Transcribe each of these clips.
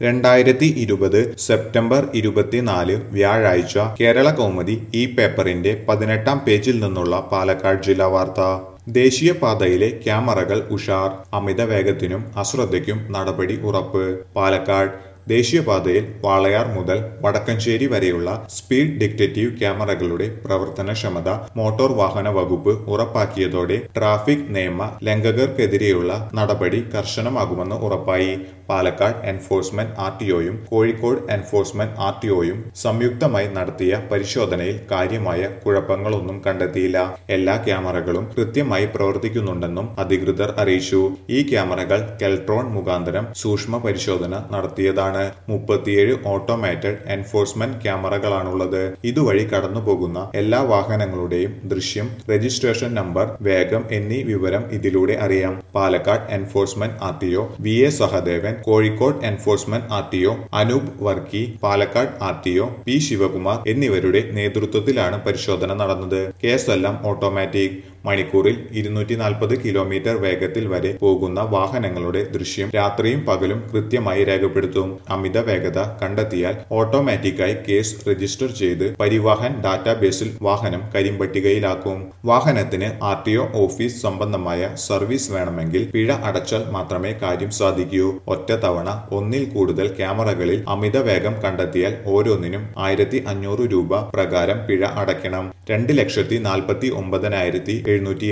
2020 September 24 വ്യാഴാഴ്ച കേരള കൗമുദി ഈ പേപ്പറിന്റെ 18-ാം പേജിൽ നിന്നുള്ള പാലക്കാട് ജില്ലാ വാർത്ത. ദേശീയപാതയിലെ ക്യാമറകൾ ഉഷാർ, അമിത വേഗത്തിനും അശ്രദ്ധയ്ക്കും നടപടി ഉറപ്പ്. പാലക്കാട് ദേശീയപാതയിൽ വാളയാർ മുതൽ വടക്കഞ്ചേരി വരെയുള്ള സ്പീഡ് ഡിറ്റക്റ്റീവ് ക്യാമറകളുടെ പ്രവർത്തനക്ഷമത മോട്ടോർ വാഹന വകുപ്പ് ഉറപ്പാക്കിയതോടെ ട്രാഫിക് നിയമ ലംഘകർക്കെതിരെയുള്ള നടപടി കർശനമാകുമെന്ന് ഉറപ്പായി. പാലക്കാട് എൻഫോഴ്സ്മെന്റ് ആർടിഒയും കോഴിക്കോട് എൻഫോഴ്സ്മെന്റ് ആർടിഒയും സംയുക്തമായി നടത്തിയ പരിശോധനയിൽ കാര്യമായ കുഴപ്പങ്ങളൊന്നും കണ്ടെത്തിയില്ല. എല്ലാ ക്യാമറകളും കൃത്യമായി പ്രവർത്തിക്കുന്നുണ്ടെന്നും അധികൃതർ അറിയിച്ചു. ഈ ക്യാമറകൾ കെൽട്രോൺ മുഖാന്തരം സൂക്ഷ്മ പരിശോധന നടത്തിയതാണ്. 37 ഓട്ടോമാറ്റഡ് എൻഫോഴ്സ്മെന്റ് ക്യാമറകളാണുള്ളത്. ഇതുവഴി കടന്നുപോകുന്ന എല്ലാ വാഹനങ്ങളുടെയും ദൃശ്യം, രജിസ്ട്രേഷൻ നമ്പർ, വേഗം എന്നീ വിവരം ഇതിലൂടെ അറിയാം. Palakkad enforcement RTO VA Sahadevan, Kozhikode enforcement RTO Anoop Varkey, Palakkad RTO P Sivakumar എന്നിവരുടെ നേതൃത്വത്തിലാണ് പരിശോധന നടന്നത്. കേസെല്ലാം ഓട്ടോമാറ്റിക്. മണിക്കൂറിൽ 240 കിലോമീറ്റർ വേഗത്തിൽ വരെ പോകുന്ന വാഹനങ്ങളുടെ ദൃശ്യം രാത്രിയും പകലും കൃത്യമായി രേഖപ്പെടുത്തും. അമിത വേഗത കണ്ടെത്തിയാൽ ഓട്ടോമാറ്റിക്കായി കേസ് രജിസ്റ്റർ ചെയ്ത് പരിവാഹൻ ഡാറ്റാബേസിൽ വാഹനം കരിമ്പട്ടികയിലാക്കും. വാഹനത്തിന് ആർടിഒ ഓഫീസ് സംബന്ധമായ സർവീസ് വേണമെങ്കിൽ പിഴ അടച്ചാൽ മാത്രമേ കാര്യം സാധിക്കൂ. ഒറ്റ തവണ ഒന്നിൽ കൂടുതൽ ക്യാമറകളിൽ അമിത വേഗം കണ്ടെത്തിയാൽ ഓരോന്നിനും 1500 രൂപ പ്രകാരം പിഴ അടയ്ക്കണം. 2,49,707.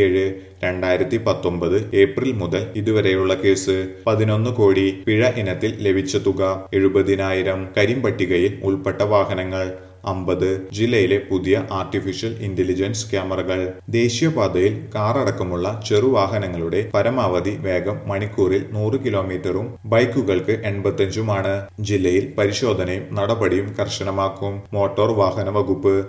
2019 ഏപ്രിൽ മുതൽ ഇതുവരെയുള്ള കേസ് 11 കോടി. പിഴ ഇനത്തിൽ ലഭിച്ച തുക 70,000. കരിമ്പട്ടികയിൽ ഉൾപ്പെട്ട വാഹനങ്ങൾ 50. ജില്ലയിലെ പുതിയ ആർട്ടിഫിഷ്യൽ ഇന്റലിജൻസ് ക്യാമറകൾ. ദേശീയപാതയിൽ കാർ അടക്കമുള്ള ചെറുവാഹനങ്ങളുടെ പരമാവധി വേഗം മണിക്കൂറിൽ 100 കിലോമീറ്ററും ബൈക്കുകൾക്ക് 85-ഉമാണ്. ജില്ലയിൽ പരിശോധനയും നടപടിയും കർശനമാക്കും. മോട്ടോർ വാഹന വകുപ്പ്